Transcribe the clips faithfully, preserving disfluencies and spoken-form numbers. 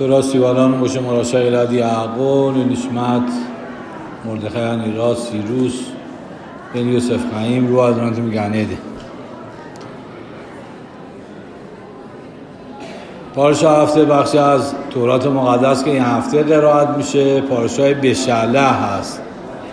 تورا سیوالان باشه مراشق لدی عقل نشمت مردخای نیرا سیروس بن یوسف خیم رو از رانت میگنه ده پارشا هفته بخشی از تورات مقدس که این هفته قرائت میشه پارشای بشعله هست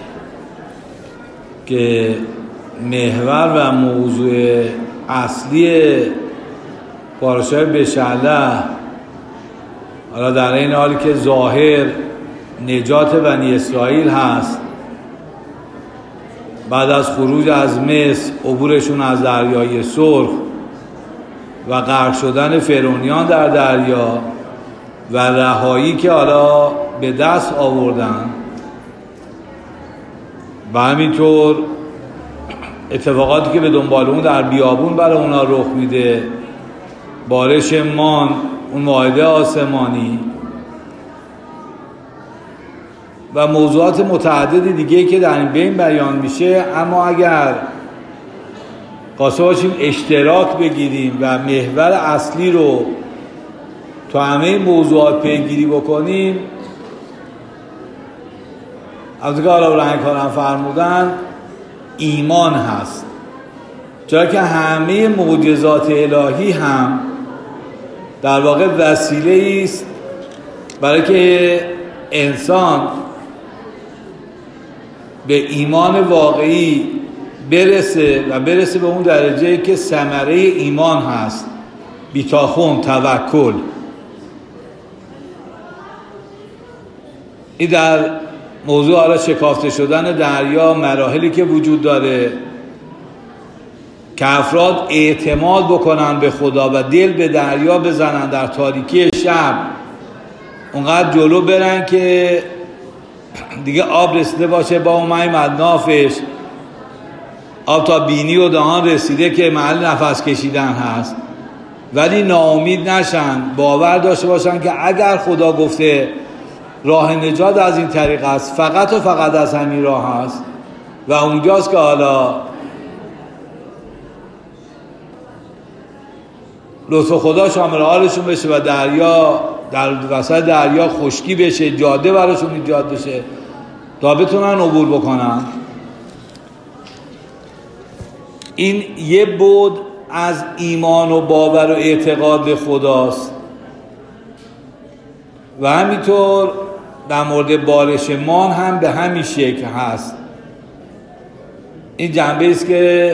که محور و موضوع اصلی پارشای بشعله حالا در این حالی که ظاهر نجات بنی اسرائیل هست بعد از خروج از مصر عبورشون از دریای سرخ و غرق شدن فرعونیان در دریا و رهایی که حالا به دست آوردن و همینطور اتفاقاتی که به دنبال اون در بیابون برای اونا رخ میده بارش مان اون مائده آسمانی و موضوعات متعدد دیگه که در این بین بیان میشه. اما اگر قاسم باشیم اشتراک بگیریم و محور اصلی رو تو همه موضوعات پیگیری بکنیم از که حالا رنگ کارم فرمودن ایمان هست، چرا که همه معجزات الهی هم در واقع وسیله است برای که انسان به ایمان واقعی برسه و برسه به اون درجه که ثمره ایمان هست، بیتاخون، توکل. این در موضوع حالا شکافته شدن دریا مراحلی که وجود داره که افراد اعتماد بکنن به خدا و دل به دریا بزنن در تاریکی شب، اونقدر جلو برن که دیگه آب رسیده باشه با اون مای مدنافش، آب تا بینی و دهان رسیده که محل نفس کشیدن هست، ولی ناامید نشن، باور داشته باشن که اگر خدا گفته راه نجات از این طریق است فقط و فقط از همین راه هست و اونجاست که حالا لطف خدا شامل حالشون بشه و دریا در وسط دریا خشکی بشه، جاده براشون ایجاد بشه تا بتونن عبور بکنن. این یه بعد از ایمان و باور و اعتقاد به خداست و همینطور در مورد بارش مان هم به همین شکل هست. این جنبه است که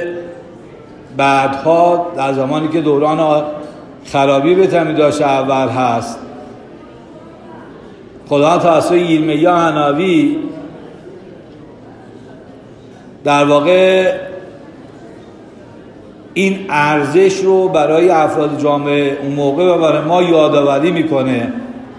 بعدها در زمانی که دوران خرابی به تمی داشت اول هست خدا توسط یرمیا حنوی در واقع این ارزش رو برای افراد جامعه اون موقع و برای ما یادآوری میکنه.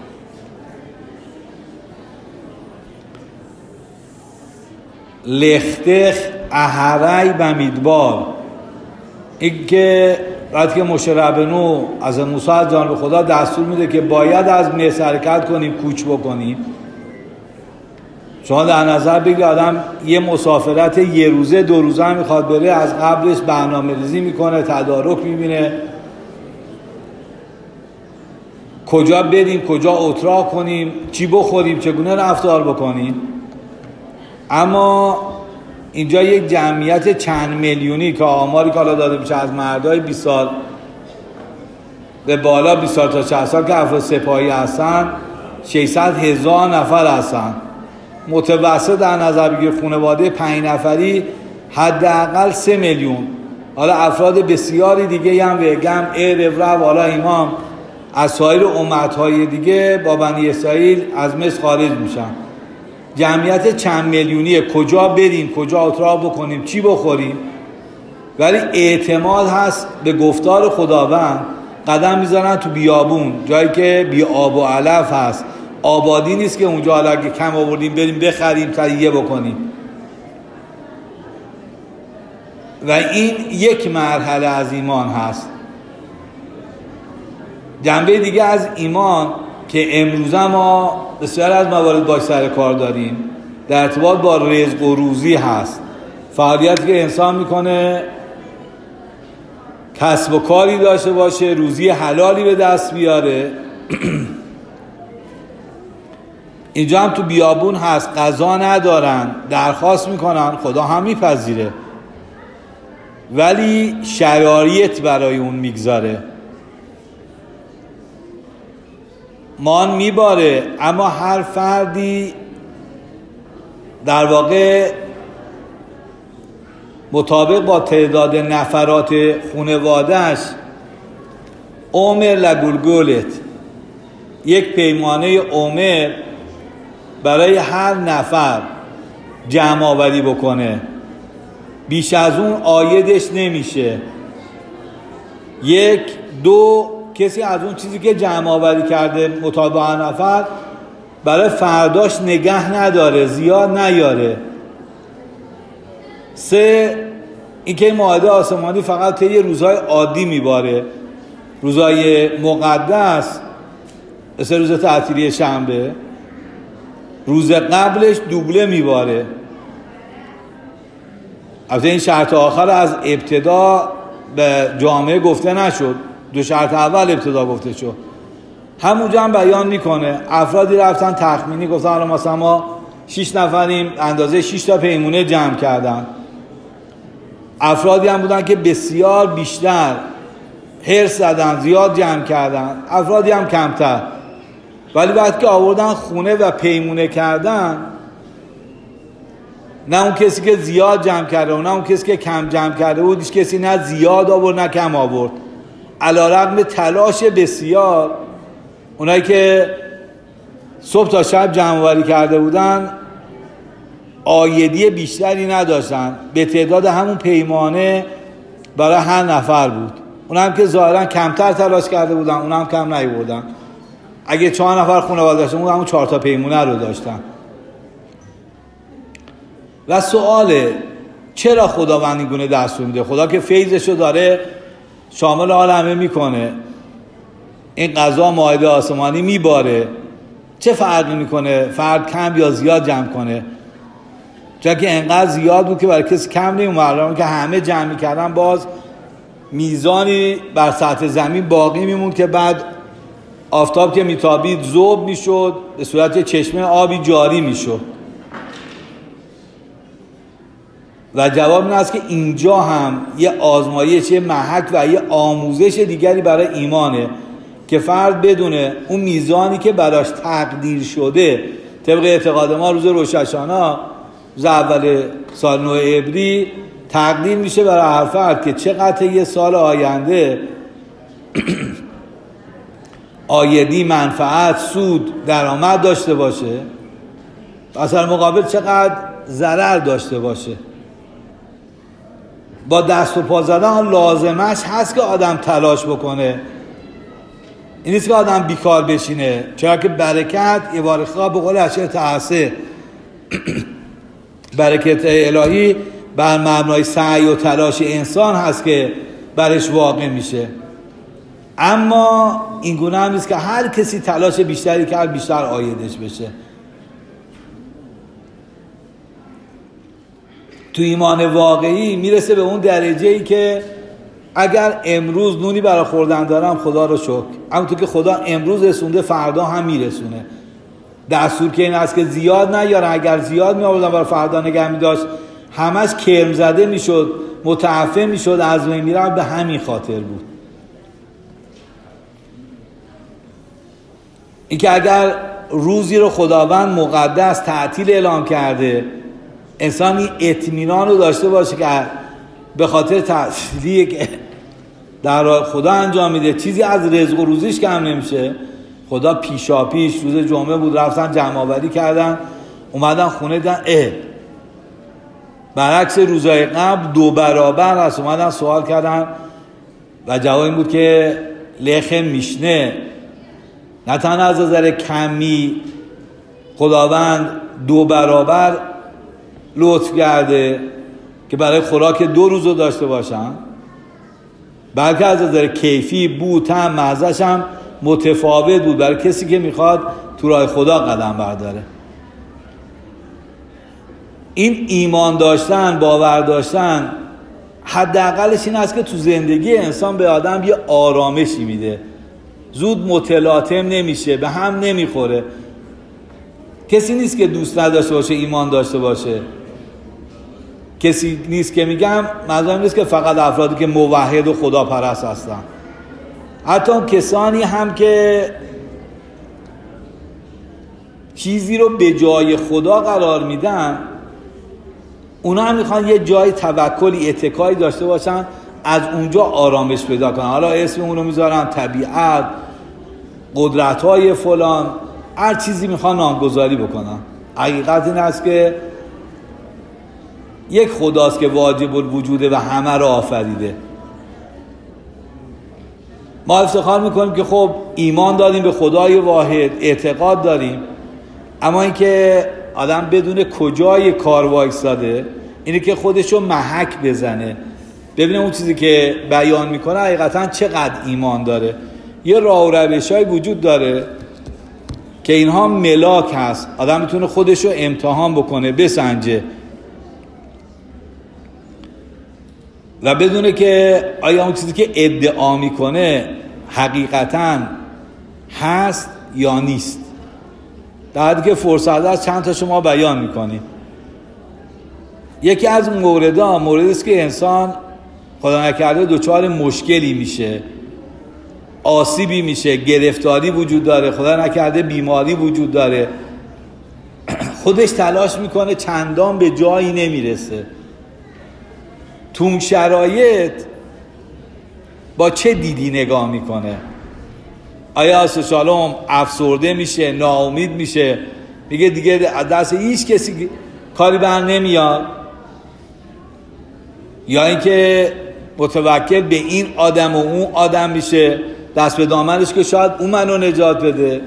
لختخ احری بمیدبار، این که وقتی که موشه ربنو از موسی از جانب خدا دستور میده که باید از مصر حرکت کنیم، کوچ بکنیم. شما در نظر بگیرید آدم یه مسافرت یه روزه دو روزه هم میخواد بره، از قبلش برنامه ریزی میکنه، تدارک میبینه کجا بریم، کجا اتراق کنیم، چی بخوریم، چگونه رفتار بکنیم. اما اینجا یک جمعیت چند میلیونی که آماری که حالا داده میشه از مردای بیست سال به بالا بیست سال تا شصت سال که افراد سپاهی هستن ششصد هزار نفر هستن. متوسط در نظر بگیر خانواده پنج نفری حداقل سه میلیون. حالا افراد بسیاری دیگه هم وگم ارو رو حالا امام از سایر امتهای دیگه با بنی اسرائیل از مصر خارج میشن. جمعیت چند میلیونیه، کجا بریم، کجا اتراق بکنیم، چی بخوریم، ولی اعتماد هست به گفتار خداوند. قدم میزنن تو بیابون، جایی که بی آب و علف هست، آبادی نیست که اونجا حالا اگه کم آوردیم بریم بخریم تهیه بکنیم. و این یک مرحله از ایمان هست. جنبه دیگه از ایمان که امروزه ما بسیار از موارد باش سر کار داریم در ارتباط با رزق و روزی هست. فعالیتی که انسان میکنه کسب و کاری داشته باشه، روزی حلالی به دست بیاره اینجا هم تو بیابون هست، غذا ندارن، درخواست میکنن، خدا هم میپذیره، ولی شرایط برای اون میگذاره. مان میباره، اما هر فردی در واقع مطابق با تعداد نفرات خانواده‌اش عمر لگلگلت، یک پیمانه عمر برای هر نفر جمع آوری بکنه، بیش از اون عایدش نمیشه. یک دو کسی از اون چیزی که جمع آوری کرده مطابق هر نفر برای فرداش نگه نداره، زیاد نیاره. سه اینکه این مائده آسمانی فقط طی روزهای عادی میباره، روزهای مقدس مثل روز تعطیلی شنبه روز قبلش دوبله میباره. البته این شرط آخر از ابتدا به جامعه گفته نشد، دو شرط اول ابتدا گفته شد. همونجا هم بیان میکنه افرادی رفتن تخمینی گفتن حالا مثلا ما شش نفریم، اندازه شش تا پیمونه جمع کردن. افرادی هم بودن که بسیار بیشتر حرص زدن، زیاد جمع کردن، افرادی هم کمتر. ولی وقتی که آوردن خونه و پیمونه کردن، نه اون کسی که زیاد جمع کرده و نه اون کسی که کم جمع کرده بود، هیچ کسی نه زیاد آورد نه کم آورد. علیرغم تلاش بسیار، اونایی که صبح تا شب جمع آوری کرده بودن عایدی بیشتری نداشتن، به تعداد همون پیمانه برای هر نفر بود. اون هم که ظاهرا کمتر تلاش کرده بودن، اون هم کم نیاوردن. اگه چهار نفر خانواده داشتن، اون همون چهار تا پیمونه رو داشتن. و سواله چرا خداوند این گونه دستور میده؟ خدا که فیضشو داره شامل عالمه میکنه، این قضا مائده آسمانی میباره، چه فرقی میکنه فرد کم یا زیاد جمع کنه؟ چون که انقدر زیاد بود که برای کسی کم نیومد، که همه جمع میکردن باز میزانی بر سطح زمین باقی میموند که بعد آفتاب که میتابید ذوب میشد، به صورت چشمه آبی جاری میشد. و جواب این است که اینجا هم یه آزمایش، یه محک و یه آموزش دیگری برای ایمانه که فرد بدونه اون میزانی که براش تقدیر شده طبق اعتقاد ما روز روش هاشانا، روز اول سال نو عبری، تقدیر میشه برای هر فرد که چقدر یه سال آینده آیدی، منفعت، سود، درآمد داشته باشه، اصلا مقابل چقدر ضرر داشته باشه. با دست و پا زدن لازمش هست که آدم تلاش بکنه، این نیست که آدم بیکار بشینه، چرا که برکت یوارخا به قول اشعه تحسه برکت الهی بر مبنای سعی و تلاش انسان هست که برش واقع میشه. اما این گونه هم نیست که هر کسی تلاش بیشتری کرد بیشتر عایدش بشه. تو ایمان واقعی میرسه به اون درجه‌ای که اگر امروز نونی برای خوردن دارم خدا رو شکر، همونطور که خدا امروز رسونده فردا هم میرسونه. دستور که این است که زیاد نیارن، اگر زیاد میآوردن برای فردا نگه می‌داشت همش کرم زده میشد، متعفن میشد، از بین میرفت. به همین خاطر بود این که اگر روزی رو خداوند مقدس تعطیل اعلام کرده، انسانی اطمینان رو داشته باشه که به خاطر تعطیلی که در خدا انجام میده چیزی از رزق و روزیش کم نمیشه. خدا پیشا پیش روز جمعه بود، رفتن جمع آوری کردن، اومدن خونه دیدن اه برعکس روزهای قبل دو برابر هست. اومدن سوال کردن و جواب این بود که لخن میشنه، نه تنها از نظر کمی خداوند دو برابر لطف کرده که برای خوراک دو روز رو داشته باشن، بلکه از نظر کیفی، بو، طعم، مزه‌ش هم متفاوت بود برای کسی که میخواد تو راه خدا قدم برداره. این ایمان داشتن، باور داشتن، حداقلش این است که تو زندگی انسان به آدم یه آرامشی میده، زود متلاطم نمیشه، به هم نمیخوره. کسی نیست که دوست نداشته باشه ایمان داشته باشه. کسی نیست که میگم منظورم نیست که فقط افرادی که موحد و خدا پرست هستن، حتی کسانی هم که چیزی رو به جای خدا قرار میدن، اونا هم میخوان یه جای توکلی اتکایی داشته باشن، از اونجا آرامش پیدا کنن. حالا اسم اونو میذارن طبیعت، قدرت‌های فلان، هر چیزی میخوان نامگذاری بکنن. حقیقت این است که یک خداست که واجب الوجوده و همه را آفریده. ما افتخار میکنیم که خب ایمان داریم به خدای واحد، اعتقاد داریم، اما اینکه آدم بدون کجای کار وایساده، اینه که خودشو محک بزنه ببینه اون چیزی که بیان میکنه حقیقتا چقدر ایمان داره. یه راه و روش‌های وجود داره که اینها ملاک هست، آدم میتونه خودشو امتحان بکنه، بسنجه و بدونه که آیا اون چیزی که ادعا میکنه حقیقتا هست یا نیست. در حدی که فرصت هست چند تا شما بیان میکنیم. یکی از موردها موردی است که انسان خدا نکرده دچار مشکلی میشه، آسیبی میشه، گرفتاری وجود داره، خدا نکرده بیماری وجود داره، خودش تلاش میکنه چندان به جایی نمیرسه. تو اون شرایط با چه دیدی نگاه میکنه؟ آیا سوشالوم افسرده میشه، ناامید میشه، میگه دیگه از دست هیچ کسی کاری بر نمیاد؟ یا اینکه متوکل به این آدم و اون آدم میشه، دست به دامنش که شاید اون منو نجات بده؟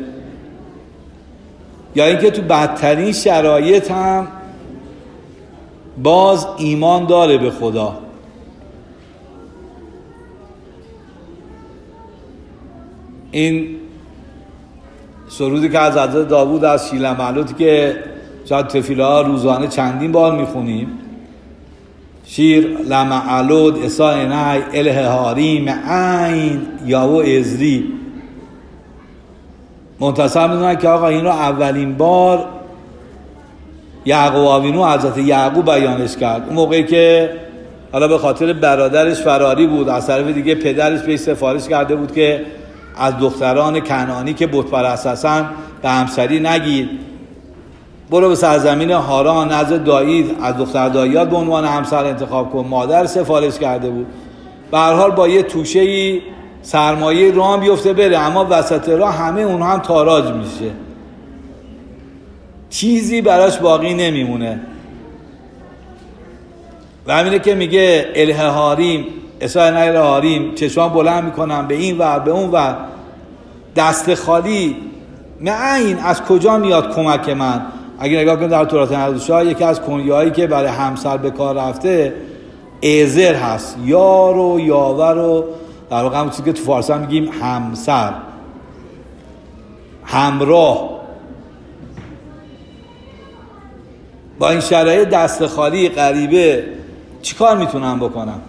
یا اینکه تو بدترین شرایط هم باز ایمان داره به خدا؟ این سرودی که از حضرت داوود از شیله معلوتی که شاید تفیله ها روزانه چندین بار میخونیم، شیر لمعلود اسا اینای اله هاریم عین یاو ازری، منتصر میدونن که آقا این رو اولین بار یعقوب آوینو حضرت یعقوب بیانش کرد. اون موقعی که حالا به خاطر برادرش فراری بود، از طرف دیگه پدرش بهش سفارش کرده بود که از دختران کنعانی که بت پرست هستن به همسری نگیر، برو به سرزمین هاران نزد دایید از دختر داییات به عنوان همسر انتخاب کن. مادر سفارش کرده بود. به هر حال با یه توشه‌ای سرمایه راه بیفته بره، اما وسط راه همه اونها هم تاراج میشه، چیزی براش باقی نمیمونه. و همینه که میگه اله هاریم اسای نیر هاریم، چشمان بلند میکنم به این ور به اون ور، دست خالی. معین از کجا میاد کمک من؟ اگه نگاه کنید در تورات نردوشا یکی از کنیه‌هایی که برای همسر به کار رفته ایزر هست، یار و یاور و در واقع همون چیزی که تو فارسی هم میگیم همسر، همراه. با این شرایط دست خالی غریبه چی کار میتونم بکنم؟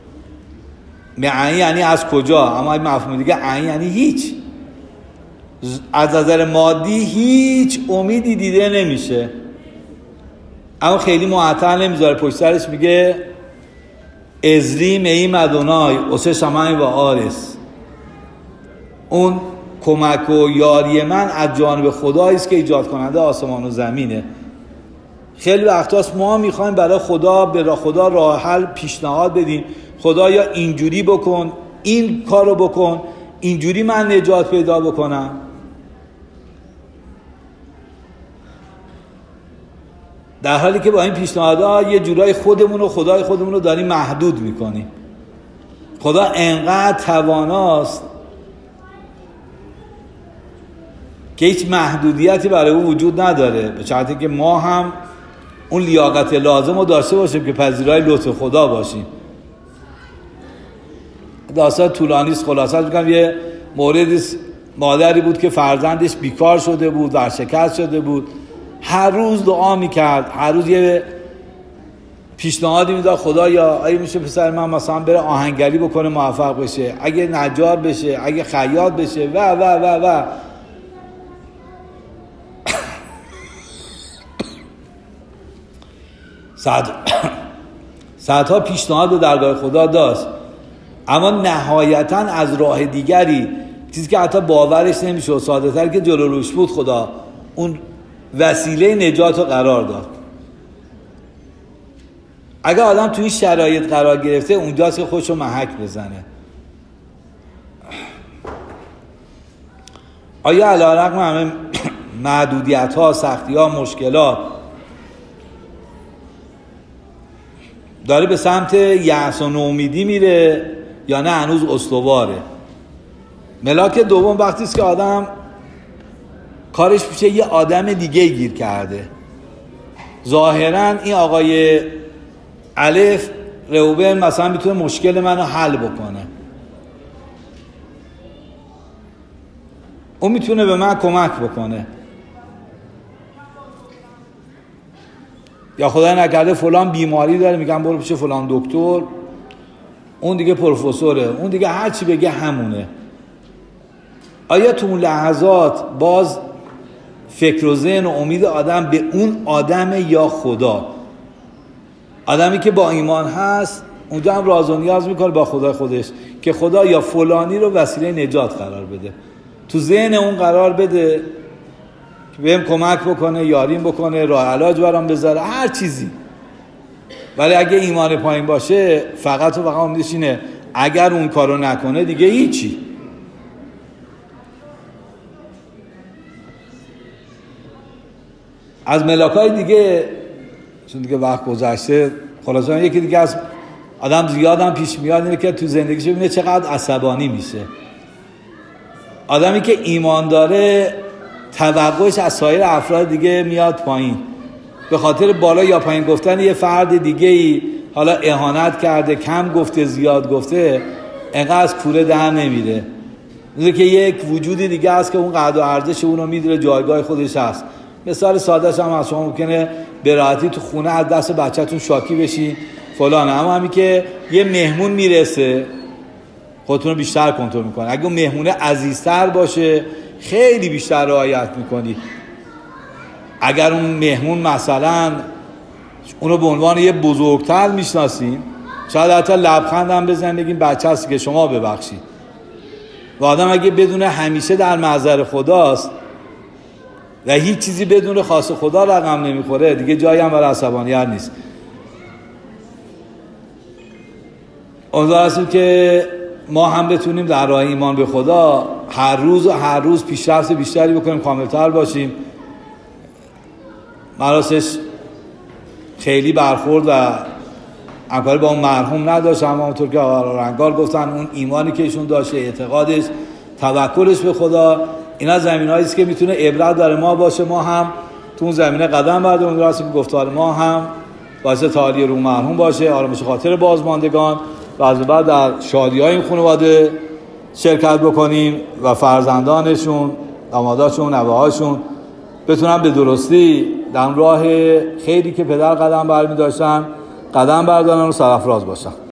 معین یعنی از کجا؟ اما این مفهوم دیگه عین یعنی هیچ. از نظر مادی هیچ امیدی دیده نمیشه، اما خیلی معطل نمیذاره. پشت سرش میگه ازری می مدونای اوسه شمای و آرس، اون کمک و یاری من از جانب خدایی است که ایجاد کننده آسمان و زمینه. خیلی وقتاست ما میخوایم برای خدا به خدا راه حل پیشنهاد بدیم، خدا یا اینجوری بکن، این کارو بکن، اینجوری من نجات پیدا بکنم. در حالی که با این پیشنهادها یه جورای خودمون و خدای خودمون رو داریم محدود میکنیم. خدا انقدر تواناست که هیچ محدودیتی برای او وجود نداره، به شرطی که ما هم اون لیاقت لازم رو داشته باشیم که پذیرای لطف خدا باشیم. داستان طولانی است، خلاصه میگم یه موردی مادری بود که فرزندش بیکار شده بود، ورشکست شده بود، هر روز دعا میکرد، هر روز یه پیشنهادی میداد، خدا یا اگه میشه پسر من مثلا بره آهنگری بکنه موفق بشه، اگه نجار بشه، اگه خیاط بشه و و و و صد صدها پیشنهاد به درگاه خدا داشت، اما نهایتاً از راه دیگری، چیزی که حتی باورش نمیشه، ساده تر که جلو روش بود، خدا اون وسیله نجات رو قرار داد. اگه آدم توی این شرایط قرار گرفته، اونجاست که خودشو محک بزنه. آیا علیرغم همه محدودیت ها، سختی ها، مشکلات، داره به سمت یأس و نومیدی میره یا نه هنوز استواره؟ ملاک دوم وقتی است که آدم کارش پیشه یه آدم دیگه گیر کرده. ظاهرا این آقای الف روبن مثلا میتونه مشکل منو حل بکنه، اون میتونه به من کمک بکنه، یا خدای نکرده فلان بیماری داره، میگم برو پیش فلان دکتر، اون دیگه پروفسوره، اون دیگه هر چی بگه همونه. آیا تو اون لحظات باز فکر و ذهن و امید آدم به اون آدم یا خدا؟ آدمی که با ایمان هست اونجا هم راز و نیاز میکنه با خدا خودش که خدا یا فلانی رو وسیله نجات قرار بده، تو ذهن اون قرار بده که بهم کمک بکنه، یاریم بکنه، راه علاج برام بذاره، هر چیزی. ولی اگه ایمان پایین باشه، فقط و فقط امیدش اینه اگر اون کارو نکنه دیگه هیچی. از ملاکای دیگه، چون دیگه وقت گذشته، خلاصا یکی دیگه از آدم زیادم پیش میاد اینه که تو زندگیش ببینه چقدر عصبانی میشه. آدمی که ایمان داره توقعش از سایر افراد دیگه میاد پایین، به خاطر بالا یا پایین گفتن یه فرد دیگه ای، حالا اهانت کرده، کم گفته، زیاد گفته، انقدر از کوره در نمیره. میگه که یک وجودی دیگه هست که اون قدر و ارزش اون رو میدونه، جایگاه خودش هست. مثال سادهش هم از شما ممکنه به راحتی تو خونه از دست بچه‌تون شاکی بشی فلان، اما همین که یه مهمون میرسه خودتون رو بیشتر کنترل میکنه. اگه اون مهمونه عزیزتر باشه خیلی بیشتر رعایت میکنی. اگر اون مهمون مثلا اونو به عنوان یه بزرگتر میشناسین، شاید حتی لبخند هم بزنین بگین بچه هستی که شما ببخشید. و آدم اگه بدونه همیشه در محضر خداست و هیچ چیزی بدون خواست خدا رقم نمیخوره، دیگه جایی هم برای عصبانیت نیست. امیدوار هستیم که ما هم بتونیم در راه ایمان به خدا هر روز و هر روز پیشرفت بیشتری بکنیم، کاملتر باشیم. من راستش خیلی برخورد و همکاری با اون مرحوم نداشتم، اما اونطور که آقا رنگار گفتن اون ایمانی که ایشون داشته، اعتقادش، توکلش به خدا، اینا زمینه‌ای است که میتونه عبرت برای ما باشه. ما هم تو اون زمینه قدم برداریم. امیدوارم که گفتار ما هم باعث تعالی روح مرحوم باشه، آرامش خاطر بازماندگان و از بعد در شادی‌های این خانواده شرکت بکنیم و فرزندانشون، داماداشون، نوه‌هاشون بتونن به درستی در راه خیری که پدر قدم برمی داشتن قدم بردارن و سرافراز باشن.